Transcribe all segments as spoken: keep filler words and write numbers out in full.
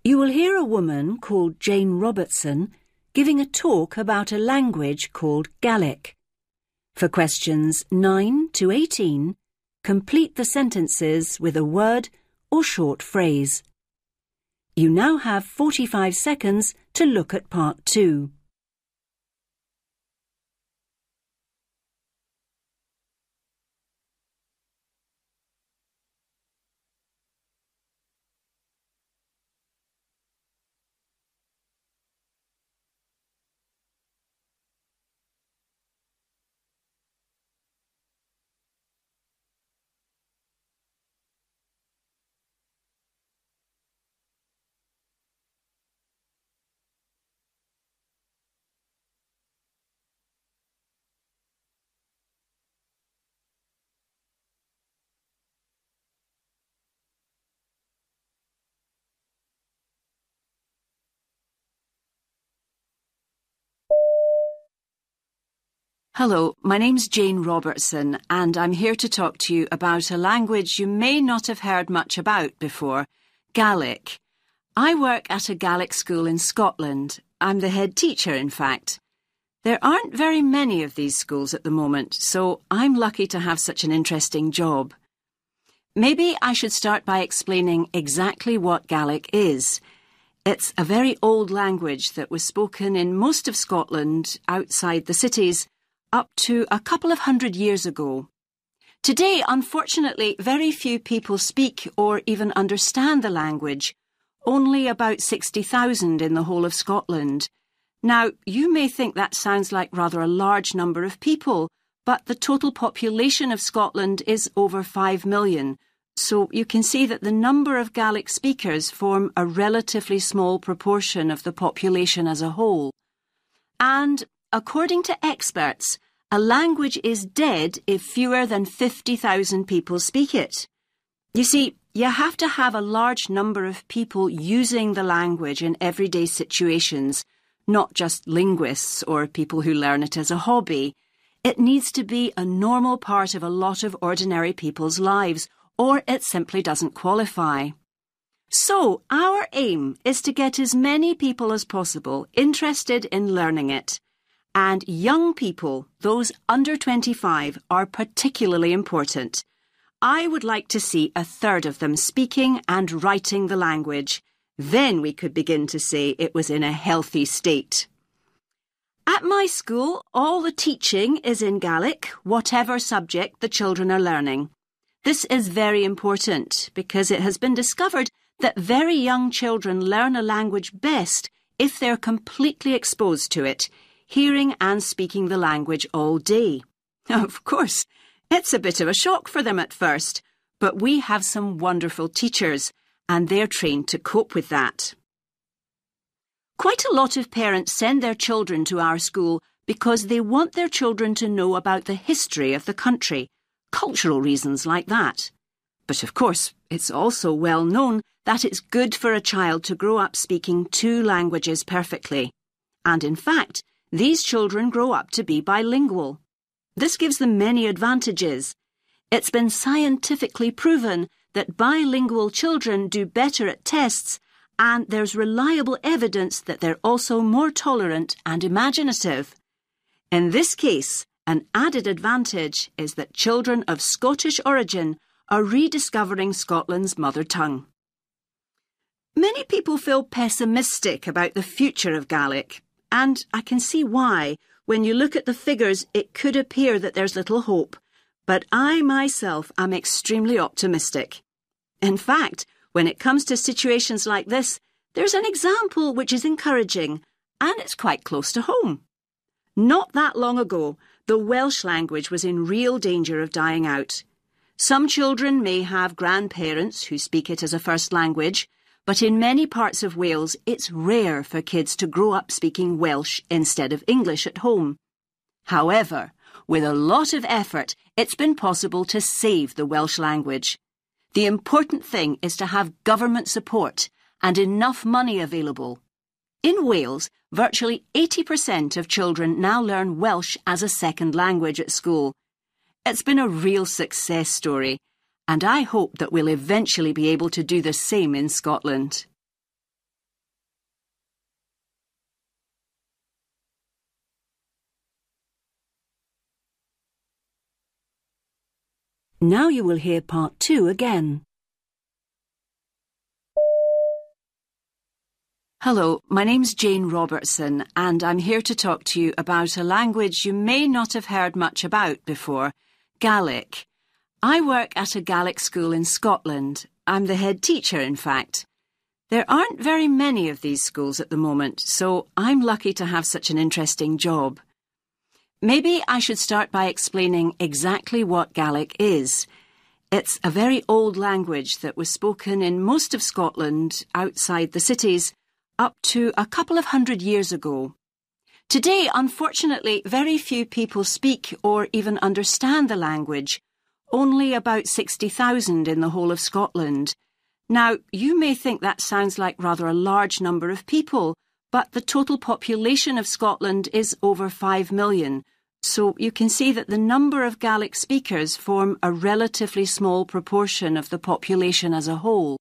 You will hear a woman called Jane Robertson giving a talk about a language called Gaelic. For questions nine to eighteen, complete the sentences with a word or short phrase. You now have forty-five seconds to look at part two. Hello, my name's Jane Robertson and I'm here to talk to you about a language you may not have heard much about before, Gaelic. I work at a Gaelic school in Scotland. I'm the head teacher, in fact. There aren't very many of these schools at the moment, so I'm lucky to have such an interesting job. Maybe I should start by explaining exactly what Gaelic is. It's a very old language that was spoken in most of Scotland outside the cities up to a couple of hundred years ago. Today, unfortunately, very few people speak or even understand the language, only about sixty thousand in the whole of Scotland. Now, you may think that sounds like rather a large number of people, but the total population of Scotland is over five million, so you can see that the number of Gaelic speakers form a relatively small proportion of the population as a whole. And according to experts, a language is dead if fewer than fifty thousand people speak it. You see, you have to have a large number of people using the language in everyday situations, not just linguists or people who learn it as a hobby. It needs to be a normal part of a lot of ordinary people's lives, or it simply doesn't qualify. So, our aim is to get as many people as possible interested in learning it. And young people, those under twenty-five, are particularly important. I would like to see a third of them speaking and writing the language. Then we could begin to say it was in a healthy state. At my school, all the teaching is in Gaelic, whatever subject the children are learning. This is very important because it has been discovered that very young children learn a language best if they're completely exposed to it, hearing and speaking the language all day. Of course, it's a bit of a shock for them at first, but we have some wonderful teachers, and they're trained to cope with that. Quite a lot of parents send their children to our school because they want their children to know about the history of the country, cultural reasons like that. But of course, it's also well known that it's good for a child to grow up speaking two languages perfectly. And in fact, these children grow up to be bilingual. This gives them many advantages. It's been scientifically proven that bilingual children do better at tests, and there's reliable evidence that they're also more tolerant and imaginative. In this case, an added advantage is that children of Scottish origin are rediscovering Scotland's mother tongue. Many people feel pessimistic about the future of Gaelic. And I can see why. When you look at the figures, it could appear that there's little hope. But I myself am extremely optimistic. In fact, when it comes to situations like this, there's an example which is encouraging, and it's quite close to home. Not that long ago, the Welsh language was in real danger of dying out. Some children may have grandparents who speak it as a first language, but in many parts of Wales, it's rare for kids to grow up speaking Welsh instead of English at home. However, with a lot of effort, it's been possible to save the Welsh language. The important thing is to have government support and enough money available. In Wales, virtually eighty percent of children now learn Welsh as a second language at school. It's been a real success story, and I hope that we'll eventually be able to do the same in Scotland. Now you will hear part two again. Hello, my name's Jane Robertson, and I'm here to talk to you about a language you may not have heard much about before, Gaelic. I work at a Gaelic school in Scotland. I'm the head teacher, in fact. There aren't very many of these schools at the moment, so I'm lucky to have such an interesting job. Maybe I should start by explaining exactly what Gaelic is. It's a very old language that was spoken in most of Scotland, outside the cities, up to a couple of hundred years ago. Today, unfortunately, very few people speak or even understand the language, only about sixty thousand in the whole of Scotland. Now, you may think that sounds like rather a large number of people, but the total population of Scotland is over five million, so you can see that the number of Gaelic speakers form a relatively small proportion of the population as a whole.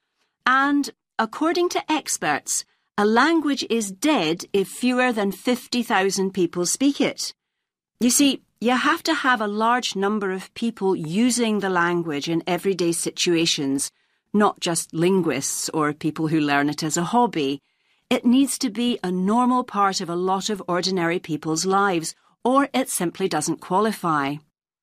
And according to experts, a language is dead if fewer than fifty thousand people speak it. You see, you have to have a large number of people using the language in everyday situations, not just linguists or people who learn it as a hobby. It needs to be a normal part of a lot of ordinary people's lives, or it simply doesn't qualify.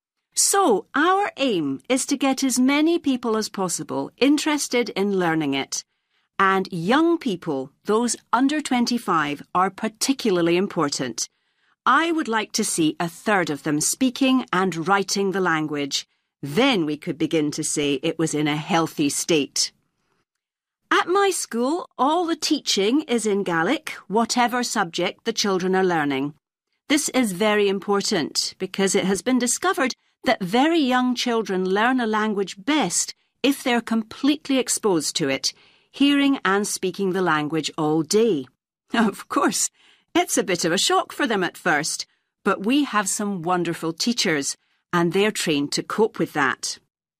So, our aim is to get as many people as possible interested in learning it. And young people, those under twenty-five, are particularly important. I would like to see a third of them speaking and writing the language. Then we could begin to say it was in a healthy state. At my school, all the teaching is in Gaelic, whatever subject the children are learning. This is very important because it has been discovered that very young children learn a language best if they're completely exposed to it, hearing and speaking the language all day. Of course, it's a bit of a shock for them at first, but we have some wonderful teachers, and they're trained to cope with that.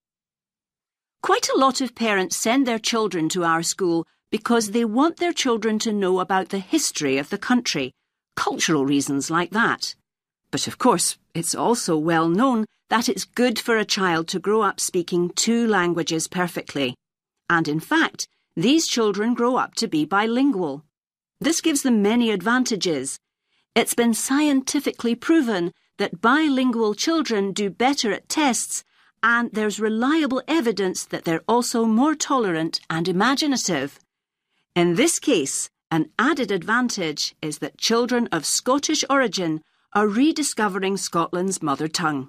Quite a lot of parents send their children to our school because they want their children to know about the history of the country, cultural reasons like that. But of course, it's also well known that it's good for a child to grow up speaking two languages perfectly. And in fact, these children grow up to be bilingual. This gives them many advantages. It's been scientifically proven that bilingual children do better at tests, and there's reliable evidence that they're also more tolerant and imaginative. In this case, an added advantage is that children of Scottish origin are rediscovering Scotland's mother tongue.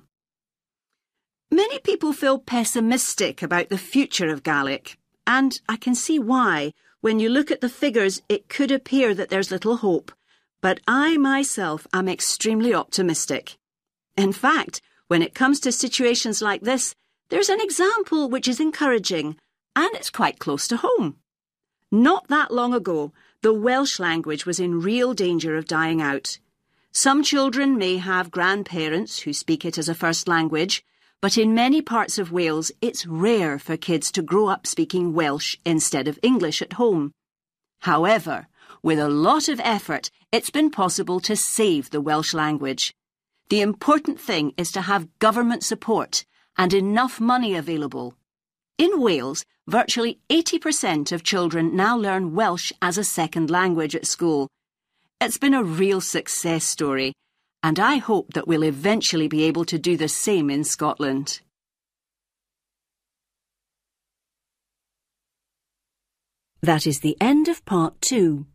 Many people feel pessimistic about the future of Gaelic, and I can see why. When you look at the figures, it could appear that there's little hope, but I myself am extremely optimistic. In fact, when it comes to situations like this, there's an example which is encouraging, and it's quite close to home. Not that long ago, the Welsh language was in real danger of dying out. Some children may have grandparents who speak it as a first language, but in many parts of Wales, it's rare for kids to grow up speaking Welsh instead of English at home. However, with a lot of effort, it's been possible to save the Welsh language. The important thing is to have government support and enough money available. In Wales, virtually eighty percent of children now learn Welsh as a second language at school. It's been a real success story, and I hope that we'll eventually be able to do the same in Scotland. That is the end of part two.